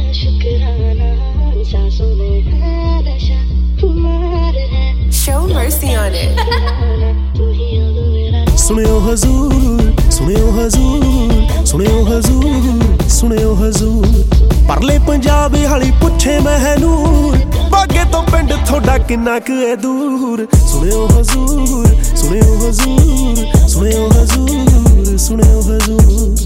Show mercy on it. ਸੁਣਿਓ ਹਜ਼ੂਰ, ਸੁਣਿਓ ਹਜ਼ੂਰ, ਸੁਣਿਓ ਹਜ਼ੂਰ, ਸੁਣਿਓ ਹਜ਼ੂਰ। ਪਰਲੇ ਪੰਜਾਬ ਹਾਲੀ ਪੁੱਛੇ ਮਹਿਨੂਰ, ਬਾਗੇ ਤੋਂ ਪਿੰਡ ਥੋੜਾ ਕਿੰਨਾ ਕੁ ਏ ਦੂਰ। ਸੁਣਿਓ ਹਜ਼ੂਰ, ਸੁਣਿਓ ਹਜ਼ੂਰ, ਸੁਣਿਓ ਹਜ਼ੂਰ, ਸੁਣਿਓ ਹਜ਼ੂਰ।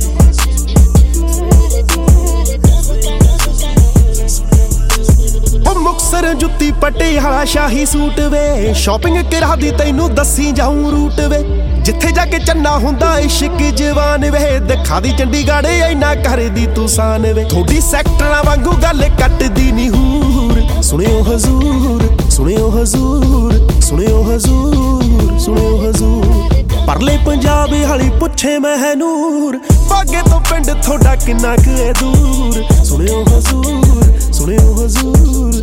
ਮੁਕਤਸਰ ਜੁੱਤੀ ਪਟਿਆਲਾ ਸ਼ਾਹੀ ਸੂਟ ਵੇ, ਸ਼ਾਪਿੰਗ ਕਰਾ ਦੀ ਤੈਨੂੰ ਦੱਸੀ ਜਾਊਂ ਰੂਟ ਵੇ। ਜਿੱਥੇ ਜਾ ਕੇ ਚੰਨਾ ਹੁੰਦਾ ਇਸ਼ਕ ਜਵਾਨ ਵੇ, ਦਿਖਾ ਦੀ ਚੰਡੀਗੜ੍ਹ ਇੰਨਾ ਕਰਦੀ ਤੂੰ ਸਾਨ ਵੇ। ਥੋੜੀ ਸੈਕਟਰਾਂ ਵਾਂਗੂ ਗੱਲ ਕੱਟਦੀ ਨੀ ਹੂਰ। ਸੁਣਿਓ ਹਜ਼ੂਰ, ਸੁਣਿਓ ਹਜ਼ੂਰ, ਸੁਣਿਓ ਹਜ਼ੂਰ, ਸੁਣਿਓ ਹਜ਼ੂਰ। ਪਰਲੇ ਪੰਜਾਬ ਹਾਲੀ ਪੁੱਛੇ ਮਹਿਨੂਰ, ਬਾਗੇ ਤੋਂ ਪਿੰਡ ਥੋੜਾ ਕਿੰਨਾ ਕੁ ਏ ਦੂਰ। ਸੁਣਿਓ ਹਜ਼ੂਰ, ਸੁਣਿਓ ਹਜ਼ੂਰ।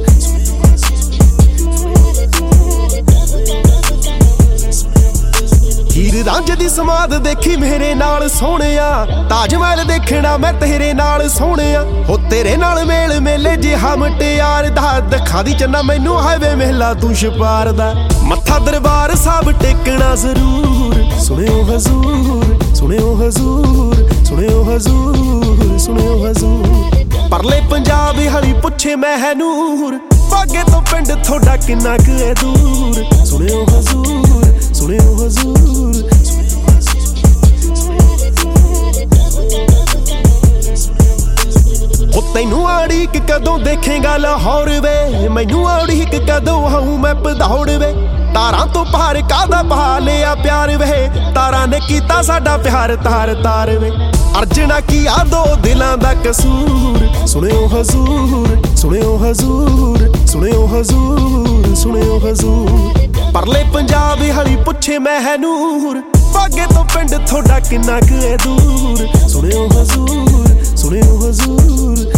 ਹੀਰ ਰਾਂਝੇ ਦੀ ਸਮਾਧ ਦੇਖੀ ਮੇਰੇ ਨਾਲ ਸੋਹਣਿਆ, ਤਾਜ ਮਹਿਲ ਦੇਖਣਾ ਮੈਂ ਤੇਰੇ ਨਾਲ ਸੋਹਣਿਆ। ਹੋ ਤੇਰੇ ਨਾਲ ਮੇਲ ਮੇਲੇ ਜਿਹਾ ਮੁਟਿਆਰ ਦਾ, ਦਿਖਾ ਦੀ ਚੰਨਾ ਮੈਨੂੰ ਹਾਈਵੇ ਮਹਿਲਾ ਤੂੰ ਛਪਾਰ ਦਾ। ਮੱਥਾ ਦਰਬਾਰ ਸਾਹਿਬ ਟੇਕਣਾ ਜ਼ਰੂਰ। ਸੁਣਿਓ ਹਜ਼ੂਰ, ਸੁਣਿਓ ਹਜ਼ੂਰ, ਸੁਣਿਓ ਹਜ਼ੂਰ, ਸੁਣਿਓ ਹਜ਼ੂਰ। ਪਰਲੇ ਪੰਜਾਬ ਹਾਲੀ ਪੁੱਛੇ ਮਹਿਨੂਰ, ਬਾਗੇ ਤੋਂ ਪਿੰਡ ਥੋੜਾ ਕਿੰਨਾ ਕੁ ਏ ਦੂਰ। ਸੁਣਿਓ ਹਜ਼ੂਰ, ਸੁਣਿਓ ਹਜ਼ੂਰ। ਉਹ ਤੈਨੂੰ ਆੜੀਕ ਕਦੋਂ ਦੇਖੇਗਾ ਲਾਹੌਰ ਵੇ, ਮੈਨੂੰ ਆੜੀਕ ਕਦੋਂ ਆਊਂ ਮੈਂ ਭਦੌੜ ਵੇ। ਤਾਰਾਂ ਤੋਂ ਪਾਰ ਕਾਹਦਾ ਪਾ ਲਿਆ ਪਿਆਰ ਵੇ, ਤਾਰਾਂ ਨੇ ਕੀਤਾ ਸਾਡਾ ਪਿਆਰ ਤਾਰ ਤਾਰ ਵੇ। ਅਰਜਣਾ ਕੀ ਆ ਦੋ ਦਿਲਾਂ ਦਾ ਕਸੂਰ। ਸੁਣਿਓ ਹਜ਼ੂਰ, ਸੁਣਿਓ ਹਜ਼ੂਰ, ਸੁਣਿਓ ਹਜ਼ੂਰ, ਸੁਣਿਓ ਹਜ਼ੂਰ। ਪਰਲੇ ਪੰਜਾਬ ਹਾਲੀ ਪੁੱਛੇ ਮਹਿਨੂਰ, ਬਾਗੇ ਤੋਂ ਪਿੰਡ ਥੋੜਾ ਕਿੰਨਾ ਕੁ ਏ ਦੂਰ। ਸੁਣਿਓ ਹਜ਼ੂਰ, ਸੁਣਿਓ ਹਜ਼ੂਰ।